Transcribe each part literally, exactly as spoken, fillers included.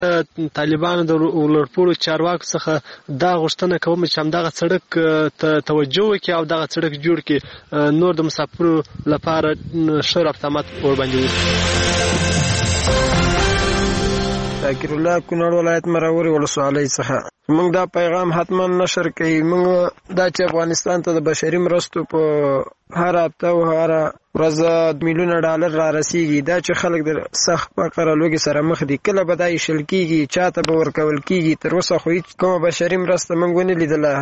طالبانو د ولورپوړو چارواکو څخه دا غوښتنه کوم چې همدغه سړک ته توجه وکړي او دغه سړک جوړ کړي، نور د مسافرو لپاره ښه رفت آمد ورباندې وکړي. ذاکر الله کونړ ولایت مروري ولسوالۍ څخه موږ دا پیغام حتما نشر کوي. موږ دا چې افغانستان ته د بشري مرستو په هر هفته او هر ورځ میلیونه ډالر را رسیږي، دا چې خلک د سخت فقر او لوږې سره مخ دي، کله به دا ایشل کېږي، چاته به ورکول کېږي؟ تر اوسه خو هېڅ کومه بشري مرسته موږ ونه لیدله.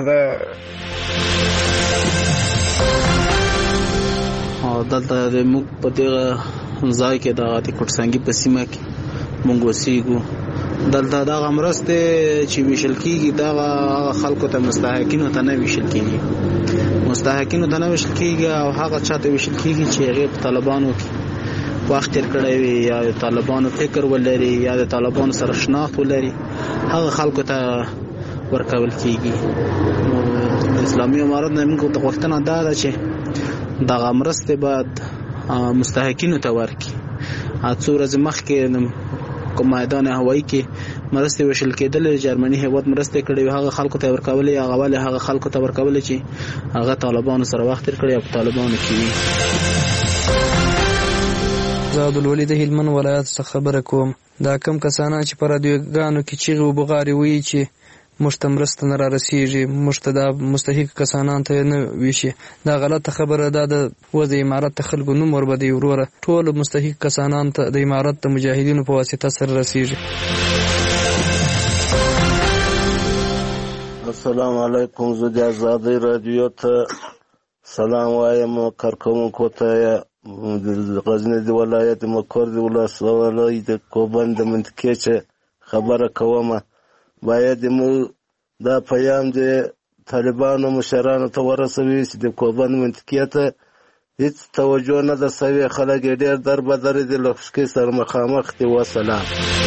دلته موږ په دغه ځای کې د کوټسنګي په سیمه کې مونږ اوسېږو. دلته دغه مرستې چې ویشل کېږي دغه خلکو ته مستحقینو ته نه ویشل کېږي، مستحقینو ته نه ویشل کېږي او هغه چا ته ویشل کېږي چې هغې په طالبانو کې وخت تېر کړی وي یا د طالبانو فکر ولري یا د طالبانو سره شناخت ولري، هغه خلکو ته ورکول کېږي. نو د اسلامي امارت نه موږ ته غوښتنه دا ده چې دغه مرستې باید مستحقینو ته ورکړي. څو ورځې مخکې کوم میدان هوایي کې مرستې ویشل کېدلې، جرمني هېواد مرستې کړې وې، هغه خلکو ته یې ورکولې. هغه ولې هغه خلکو ته ورکولې چې هغه طالبانو سره وخت تېر کړی او په طالبانو کې وي. زه عبدالولي د هلمند ولایت څخه خبره کوم. دا کم کسانان چې په رادیوګانو کې چیغې و بغارې وایي چې موږ ته مرسته نه را رسېږي، موږ ته دا مستحق کسانان ته نه ویشي، دا غلطه خبره ده. د وضع امارت ته خلکو نوم وربدي وروره، ټول مستحق کسانان ته د امارت د مجاهدینو په واسطه سره رسېږي. السلام علیکم. زه د ازادۍ رادیو ته سلام وایم کارکوونکو ته. د غزني د ولایت مقر د ولسوالۍ د کوبند د منطقې چې خبره کومه، باید موږ دا پیام د طالبانو مشرانو ته ورسوي چې د کوبند منطقې ته هیڅ توجه نه ده سوې. خلک یې ډېر در بدر دي، له خشکۍ سره مخامخ دي. وسلام.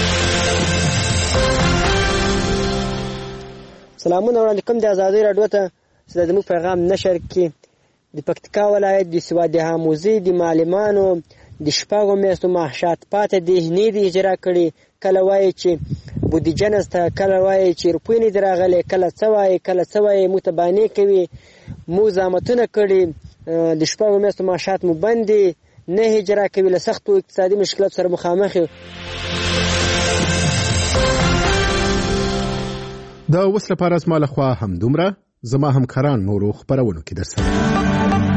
سلامونه وړاندې کوم د ازادۍ راډیو ته چې زموږ پیغام نشر کړي. د پکتیکا ولایت د سواد حاموزي د معلمانو د شپږو میاشتو معاشات پاتې دي، نه دي اجرا کړي. کله وایي چې بودیجه نسته، کله وایي چې روپۍ نه دي راغلې، کله څه وایي کله څه وایي، متبانې کوي. موږ زحمتونه کړي، د شپږو میاشتو معاشات مو بند دي، نه اجرا کوي، له سختو اقتصادي مشکلاتو سره مخامخ یو. دا اوس لپاره زما لخوا همدومره. زما همکاران نورو خپرونو کې درسره